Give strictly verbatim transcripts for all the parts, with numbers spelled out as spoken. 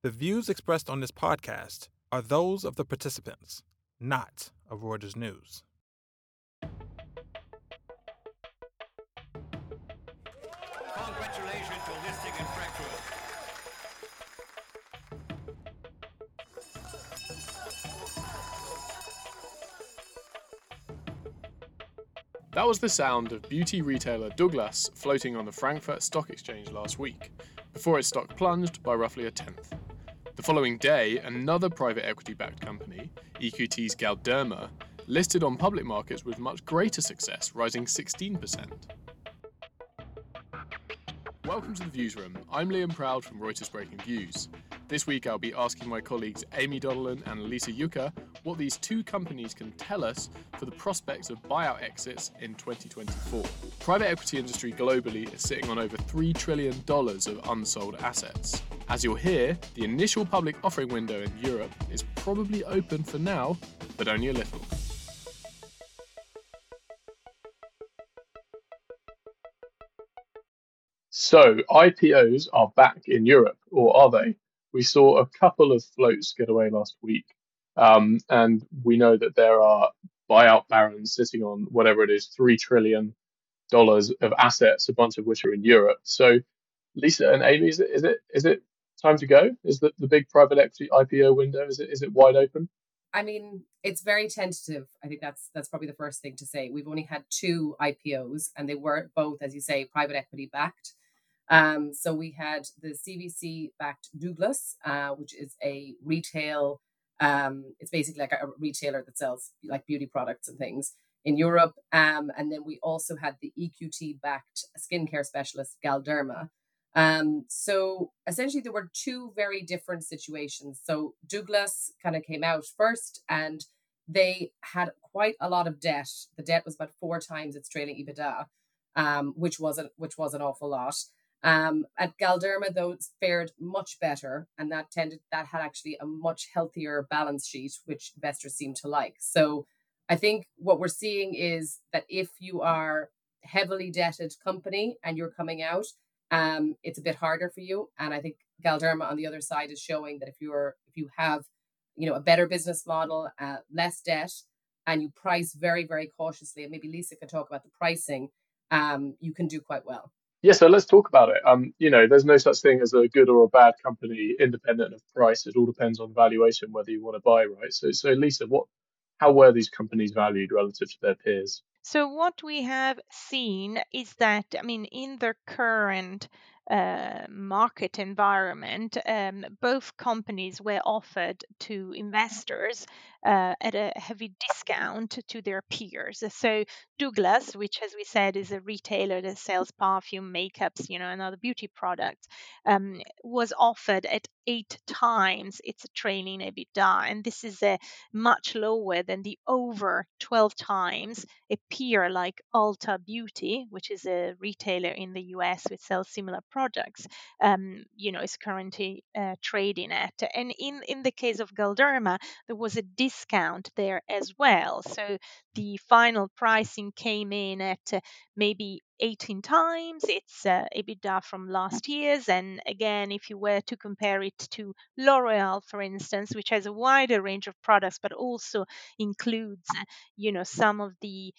The views expressed on this podcast are those of the participants, not of Reuters News. Congratulations to listing in Frankfurt. That was the sound of beauty retailer Douglas floating on the Frankfurt Stock Exchange last week, before its stock plunged by roughly a tenth. The following day, another private equity-backed company, E Q T's Galderma, listed on public markets with much greater success, rising sixteen percent. Welcome to the Views Room. I'm Liam Proud from Reuters Breaking Views. This week I'll be asking my colleagues Amy Doddelin and Lisa Yucca what these two companies can tell us for the prospects of buyout exits in twenty twenty-four. Private equity industry globally is sitting on over three trillion dollars of unsold assets. As you'll hear, the initial public offering window in Europe is probably open for now, but only a little. So, I P Os are back in Europe, or are they? We saw a couple of floats get away last week, um, and we know that there are buyout barons sitting on whatever it is, three trillion dollars of assets, a bunch of which are in Europe. So, Lisa and Amy, is it is it is it time to go? Is the, the big private equity I P O window, is it is it wide open? I mean, it's very tentative. I think that's that's probably the first thing to say. We've only had two I P Os, and they were both, as you say, private equity backed. Um, so we had the C V C-backed Douglas, uh, which is a retail, um, it's basically like a retailer that sells like beauty products and things in Europe. Um, and then we also had the E Q T-backed skincare specialist, Galderma. Um, so essentially there were two very different situations. So Douglas kind of came out first, and they had quite a lot of debt. The debt was about four times its trailing EBITDA, um, which was a, which was an awful lot. Um, at Galderma, though, it's fared much better, and that tended that had actually a much healthier balance sheet, which investors seem to like. So I think what we're seeing is that if you are a heavily debted company and you're coming out, um, it's a bit harder for you. And I think Galderma on the other side is showing that if you're if you have, you know, a better business model, uh, less debt, and you price very, very cautiously, and maybe Lisa can talk about the pricing, um, you can do quite well. Yeah, so let's talk about it. Um, you know, there's no such thing as a good or a bad company independent of price. It all depends on valuation, whether you want to buy, right? So, so Lisa, what, how were these companies valued relative to their peers? So what we have seen is that, I mean, in the current uh, market environment, um, both companies were offered to investors uh, at a heavy discount to their peers. So Douglas, which, as we said, is a retailer that sells perfume, makeups, you know, and other beauty products, um, was offered at eight times its trailing EBITDA, and this is a much lower than the over twelve times a peer like Ulta Beauty, which is a retailer in the U S which sells similar products, um, you know, is currently uh, trading at. And in, in the case of Galderma, there was a discount there as well. So the final pricing came in at uh, maybe eighteen times its uh, EBITDA from last year's. And again, if you were to compare it to L'Oreal, for instance, which has a wider range of products, but also includes, you know, some of the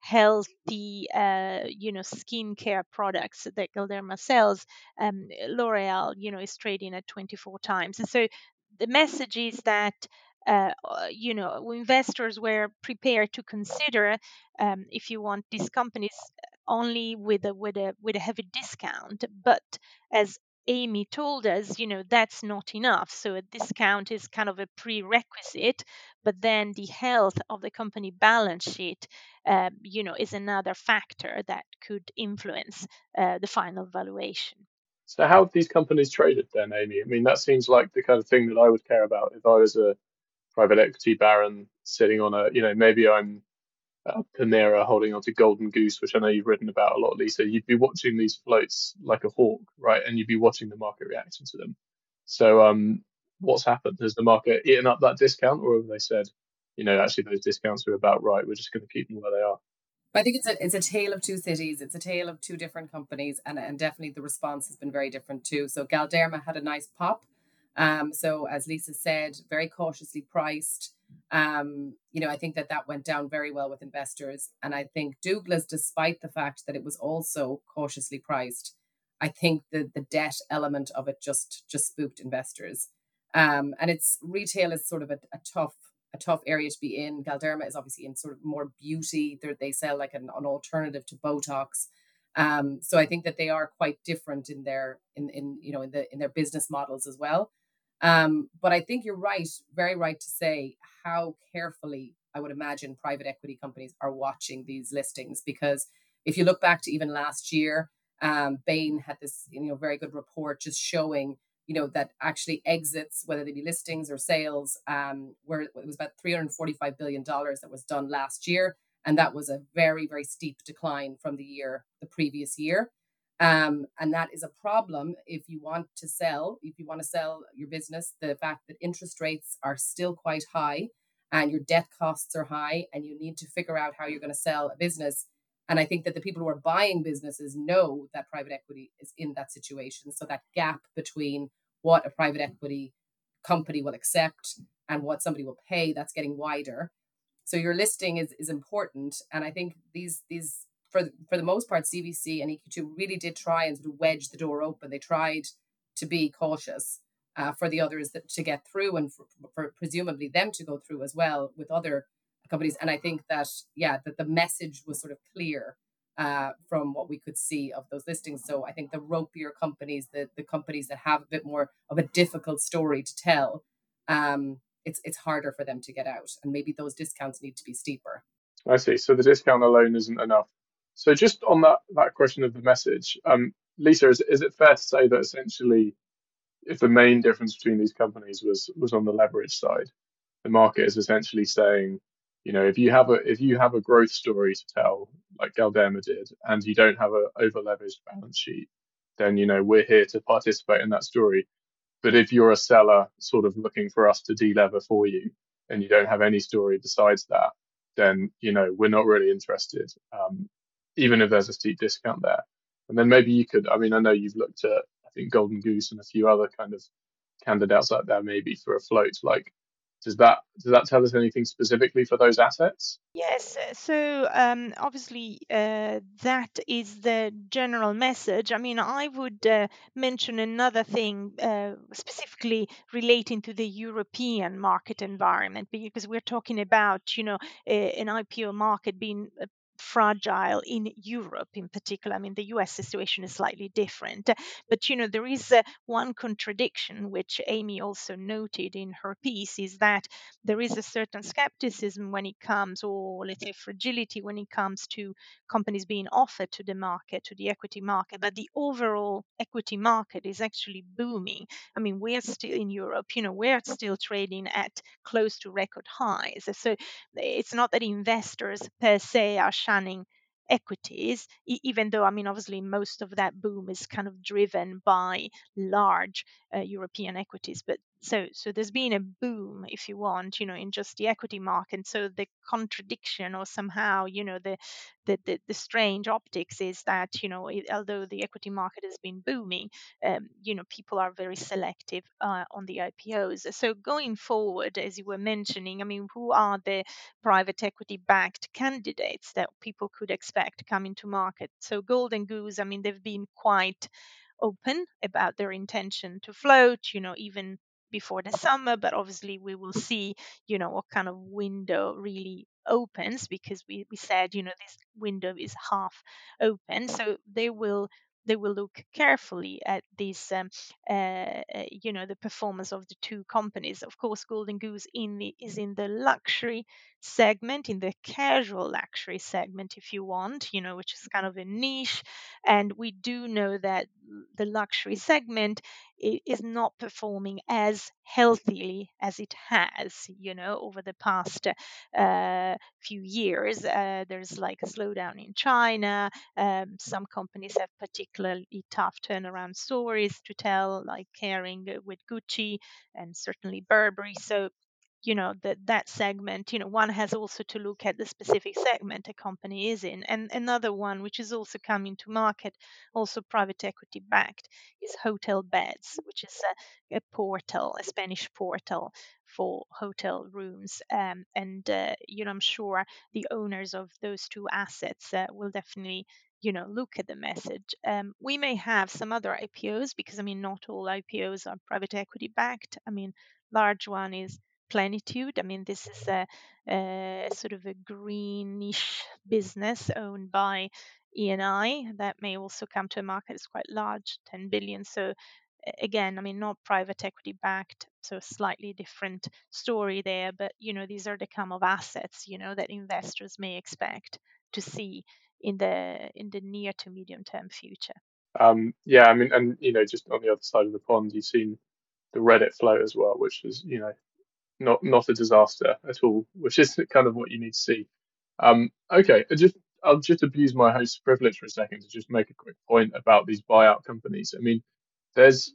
healthy, uh, you know, skincare products that Galderma sells, um, L'Oreal, you know, is trading at twenty-four times. And so the message is that, uh, you know, investors were prepared to consider, um, if you want, these companies only with a with a with a heavy discount. But as Amy told us, you know, that's not enough. So a discount is kind of a prerequisite, but then the health of the company balance sheet, um, you know, is another factor that could influence uh, the final valuation. So how have these companies traded then, Amy? I mean, that seems like the kind of thing that I would care about if I was a private equity baron sitting on a, you know, maybe I'm uh, Panera holding onto Golden Goose, which I know you've written about a lot, Lisa. You'd be watching these floats like a hawk, right? And you'd be watching the market reaction to them. So, um, what's happened? Has the market eaten up that discount, or have they said, you know, actually those discounts are about right. We're just going to keep them where they are? I think it's a it's a tale of two cities. It's a tale of two different companies, and and definitely the response has been very different too. So Galderma had a nice pop. Um, so as Lisa said, very cautiously priced. Um, you know, I think that that went down very well with investors. And I think Douglas, despite the fact that it was also cautiously priced, I think the the debt element of it just just spooked investors. Um, and it's retail is sort of a, a tough a tough area to be in. Galderma is obviously in sort of more beauty. They're, they sell like an, an alternative to Botox. Um, so I think that they are quite different in their in in you know in the in their business models as well. Um, but I think you're right, very right to say how carefully I would imagine private equity companies are watching these listings, because if you look back to even last year, um, Bain had this you know very good report just showing you know that actually exits, whether they be listings or sales, um, where it was about three hundred forty-five billion dollars that was done last year, and that was a very very steep decline from the year the previous year. Um, and that is a problem if you want to sell, if you want to sell your business, the fact that interest rates are still quite high and your debt costs are high, and you need to figure out how you're going to sell a business. And I think that the people who are buying businesses know that private equity is in that situation. So that gap between what a private equity company will accept and what somebody will pay, that's getting wider. So your listing is is important, and I think these these for for the most part, C V C and E Q two really did try and sort of wedge the door open. They tried to be cautious uh, for the others that, to get through, and for, for presumably them to go through as well with other companies. And I think that yeah, that the message was sort of clear uh, from what we could see of those listings. So I think the ropier companies, the the companies that have a bit more of a difficult story to tell, um, it's it's harder for them to get out, and maybe those discounts need to be steeper. I see. So the discount alone isn't enough. So just on that that question of the message, um, Lisa, is is it fair to say that essentially, if the main difference between these companies was was on the leverage side, the market is essentially saying, you know, if you have a if you have a growth story to tell, like Galderma did, and you don't have a over leveraged balance sheet, then you know we're here to participate in that story. But if you're a seller sort of looking for us to delever for you, and you don't have any story besides that, then you know we're not really interested, um, even if there's a steep discount there. And then maybe you could, I mean, I know you've looked at, I think Golden Goose and a few other kind of candidates out there maybe for a float. Like, does that does that tell us anything specifically for those assets? Yes, uh, so um, obviously uh, that is the general message. I mean, I would uh, mention another thing uh, specifically relating to the European market environment, because we're talking about, you know, a, an I P O market being uh, fragile in Europe in particular. I mean, the U S situation is slightly different, but you know, there is uh, one contradiction which Amy also noted in her piece, is that there is a certain skepticism when it comes, or let's say fragility when it comes to companies being offered to the market, to the equity market. But the overall equity market is actually booming. I mean, we're still in Europe, you know, we're still trading at close to record highs. So it's not that investors per se are shunning equities, e- even though, I mean, obviously most of that boom is kind of driven by large uh, European equities. But so so there's been a boom, if you want, you know, in just the equity market. So the contradiction, or somehow, you know, the the the, the strange optics is that, you know, it, although the equity market has been booming, um, you know, people are very selective uh, on the I P Os. So going forward, as you were mentioning, I mean, who are the private equity backed candidates that people could expect coming to market? So Golden Goose, I mean, they've been quite open about their intention to float, you know, even before the summer. But obviously we will see, you know, what kind of window really opens, because we, we said, you know, this window is half open. So they will they will look carefully at this, um, uh, uh, you know, the performance of the two companies. Of course, Golden Goose in the, is in the luxury segment, in the casual luxury segment, if you want, you know, which is kind of a niche. And we do know that the luxury segment i- is not performing as healthily as it has, you know, over the past uh, few years. Uh, there's like a slowdown in China. Um, some companies have particularly tough turnaround stories to tell, like Kering with Gucci and certainly Burberry. So you know, that that segment, you know, one has also to look at the specific segment a company is in. And another one, which is also coming to market, also private equity backed, is Hotel Beds, which is a, a portal, a Spanish portal for hotel rooms. Um, and, uh, you know, I'm sure the owners of those two assets uh, will definitely, you know, look at the message. Um, we may have some other I P Os because, I mean, not all I P Os are private equity backed. I mean, large one is Plenitude. I mean, this is a, a sort of a greenish business owned by E and I that may also come to a market. It's quite large, ten billion. So again, I mean, not private equity backed, so slightly different story there. But you know, these are the kind of assets, you know, that investors may expect to see in the in the near to medium term future. Um, yeah, I mean, and you know, just on the other side of the pond, you've seen the Reddit float as well, which is, you know, not not a disaster at all, which is kind of what you need to see. Um, okay, I just I'll just abuse my host's privilege for a second to just make a quick point about these buyout companies. I mean, there's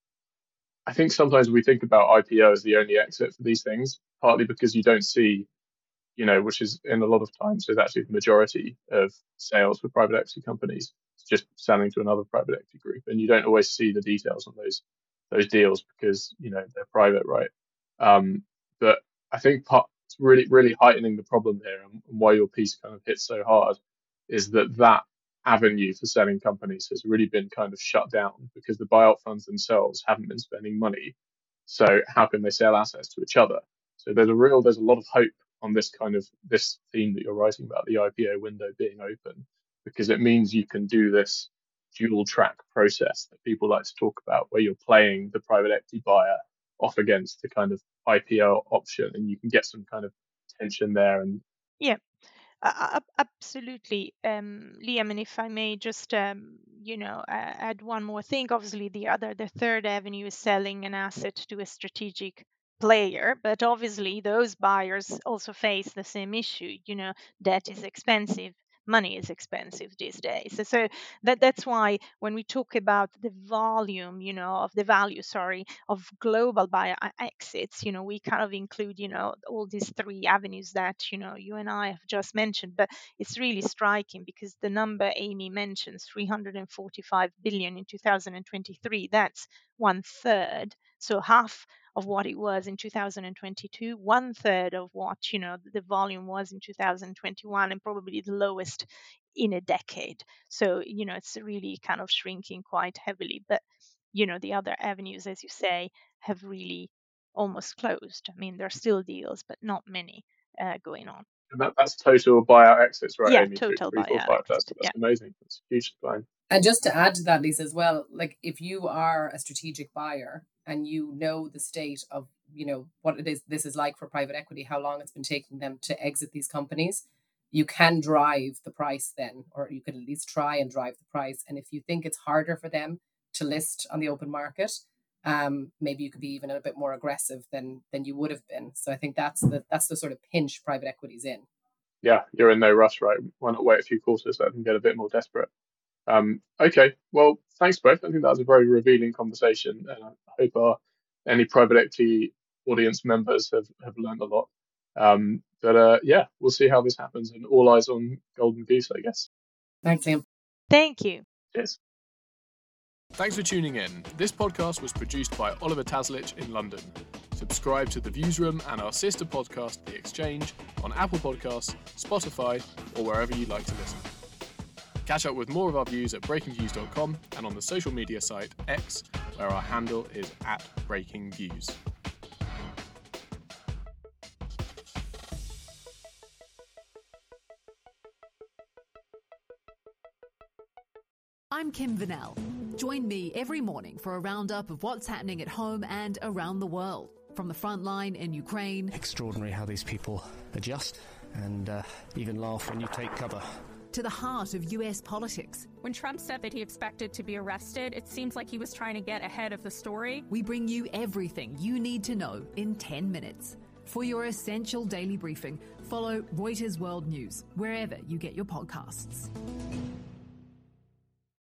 I think sometimes we think about I P O as the only exit for these things, partly because you don't see, you know, which is in a lot of times is actually the majority of sales for private equity companies. It's just selling to another private equity group, and you don't always see the details on those those deals because, you know, they're private, right? Um, but I think part, it's really really heightening the problem here, and why your piece kind of hits so hard is that that avenue for selling companies has really been kind of shut down because the buyout funds themselves haven't been spending money. So how can they sell assets to each other? So there's a real there's a lot of hope on this kind of this theme that you're writing about, the I P O window being open, because it means you can do this dual track process that people like to talk about, where you're playing the private equity buyer off against the kind of I P O option, and you can get some kind of tension there. And yeah, uh, absolutely, um, Liam. And if I may just, um, you know, add one more thing. Obviously, the other, the third avenue is selling an asset to a strategic player, but obviously those buyers also face the same issue. You know, debt is expensive, money is expensive these days. So, so that that's why when we talk about the volume, you know, of the value, sorry, of global buyer exits, you know, we kind of include, you know, all these three avenues that, you know, you and I have just mentioned. But it's really striking because the number Amy mentions, three hundred forty-five billion in two thousand twenty-three, that's one third. So half of what it was in two thousand twenty-two, one third of what, you know, the volume was in two thousand twenty-one, and probably the lowest in a decade. So, you know, it's really kind of shrinking quite heavily. But, you know, the other avenues, as you say, have really almost closed. I mean, there are still deals, but not many uh, going on. And that, that's total buyout exits, right, Yeah, Amy? total Three, three, four, buyout five. That's exit. that's Yeah. amazing. That's a huge decline. And just to add to that, Lisa, as well, like if you are a strategic buyer and you know the state of, you know, what it is this is like for private equity, how long it's been taking them to exit these companies, you can drive the price then, or you could at least try and drive the price. And if you think it's harder for them to list on the open market, um, maybe you could be even a bit more aggressive than than you would have been. So I think that's the that's the sort of pinch private equity's in. Yeah, you're in no rush, right? Why not wait a few quarters, let them get a bit more desperate? Um, okay, well, thanks both. I think that was a very revealing conversation, and I hope our any private equity audience members have, have learned a lot. Um, but uh, yeah, we'll see how this happens, and all eyes on Golden Goose, I guess. Thanks, Liam. Thank you. Cheers. Thanks for tuning in. This podcast was produced by Oliver Taslich in London. Subscribe to The Viewsroom and our sister podcast, The Exchange, on Apple Podcasts, Spotify, or wherever you'd like to listen. Catch up with more of our views at breaking views dot com and on the social media site X, where our handle is at breaking views. I'm Kim Vanell. Join me every morning for a roundup of what's happening at home and around the world. From the front line in Ukraine. Extraordinary how these people adjust and uh, even laugh when you take cover. To the heart of U S politics. When Trump said that he expected to be arrested, it seems like he was trying to get ahead of the story. We bring you everything you need to know in ten minutes. For your essential daily briefing, follow Reuters World News wherever you get your podcasts.